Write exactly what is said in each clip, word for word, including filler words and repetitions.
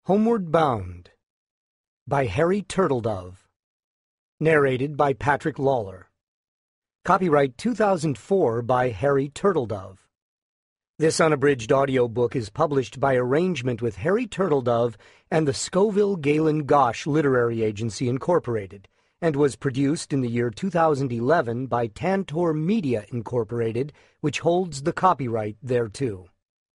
Homeward Bound by Harry Turtledove. Narrated by Patrick Lawler. Copyright two thousand four by Harry Turtledove. This unabridged audiobook is published by arrangement with Harry Turtledove and the Scoville Galen Gosh Literary Agency, Incorporated, and was produced in the year two thousand eleven by Tantor Media, Incorporated, which holds the copyright thereto.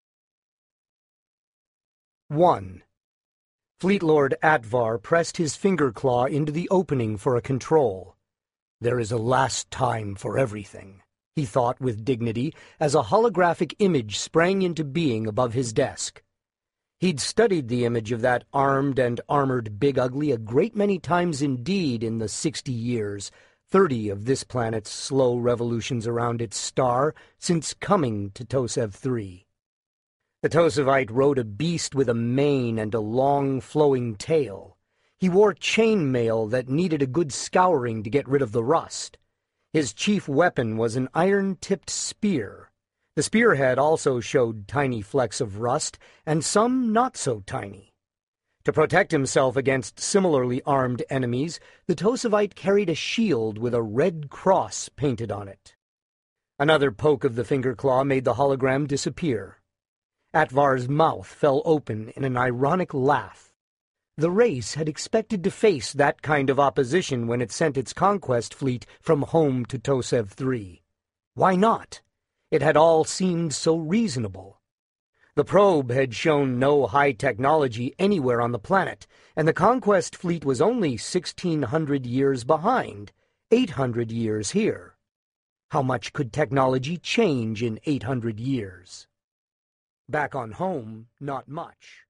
one. Fleetlord Atvar pressed his finger claw into the opening for a control. "There is a last time for everything," he thought with dignity, as a holographic image sprang into being above his desk. He'd studied the image of that armed and armored Big Ugly a great many times indeed in the sixty years, thirty of this planet's slow revolutions around its star, since coming to Tosev three. The Tosevite rode a beast with a mane and a long, flowing tail. He wore chain mail that needed a good scouring to get rid of the rust. His chief weapon was an iron-tipped spear. The spearhead also showed tiny flecks of rust, and some not so tiny. To protect himself against similarly armed enemies, the Tosevite carried a shield with a red cross painted on it. Another poke of the finger claw made the hologram disappear. Atvar's mouth fell open in an ironic laugh. The race had expected to face that kind of opposition when it sent its conquest fleet from home to Tosev three. Why not? It had all seemed so reasonable. The probe had shown no high technology anywhere on the planet, and the conquest fleet was only sixteen hundred years behind, eight hundred years here. How much could technology change in eight hundred years? Back on home, not much.